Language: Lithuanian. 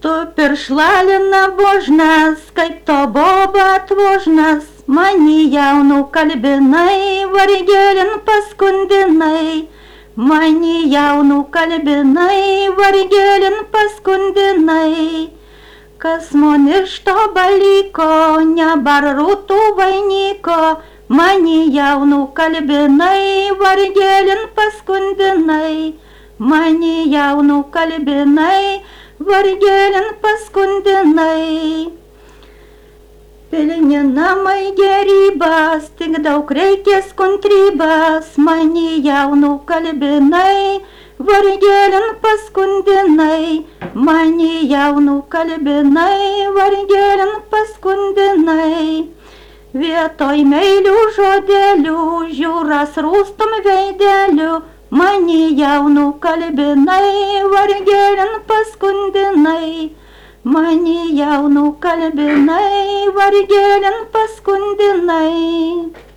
Tu piršlalina božnas, kaip to boba atvožnas, mani jaunų kalbinai, vargelin paskundinai. Mani jaunų kalbinai, vargelin paskundinai. Kas man iš to baliko, nebar rūtų vainiko, mani jaunų kalbinai, vargelin paskundinai. Mani jaunų kalbinai, vargelin paskundinai. Pilni namai gerybas, tik daug reikės kantrybės, mani jaunų kalbinai, vargelin paskundinai. Mani jaunų kalbinai, vargelin paskundinai. Vietoj meilių žodelių, žiūras rūstum veidelių, mani jaunų kalbinai, vargelin paskundinai. Mani jaunų kalbinai, vargelin paskundinai.